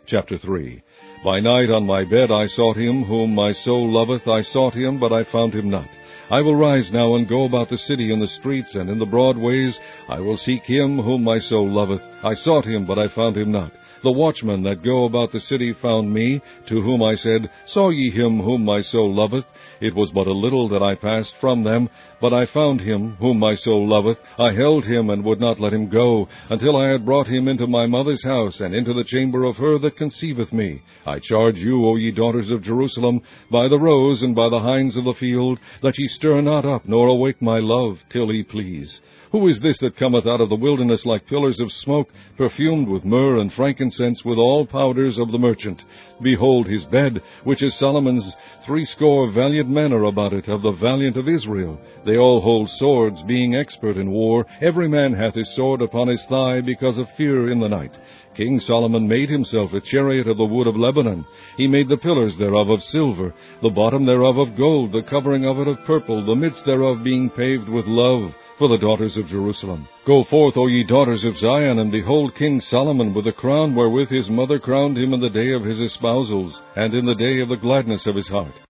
Chapter 3. By night on my bed I sought him, whom my soul loveth. I sought him, but I found him not. I will rise now and go about the city in the streets and in the broad ways. I will seek him, whom my soul loveth. I sought him, but I found him not. The watchmen that go about the city found me, to whom I said, Saw ye him whom my soul loveth? It was but a little that I passed from them, but I found him whom my soul loveth. I held him, and would not let him go, until I had brought him into my mother's house, and into the chamber of her that conceiveth me. I charge you, O ye daughters of Jerusalem, by the roes and by the hinds of the field, that ye stir not up, nor awake my love, till he please. Who is this that cometh out of the wilderness like pillars of smoke, perfumed with myrrh and frankincense, with all powders of the merchant? Behold his bed, which is Solomon's. 80 valiant men are about it, of the valiant of Israel. They all hold swords, being expert in war. Every man hath his sword upon his thigh, because of fear in the night. King Solomon made himself a chariot of the wood of Lebanon. He made the pillars thereof of silver, the bottom thereof of gold, the covering of it of purple, the midst thereof being paved with love, for the daughters of Jerusalem. Go forth, O ye daughters of Zion, and behold King Solomon with the crown wherewith his mother crowned him in the day of his espousals, and in the day of the gladness of his heart.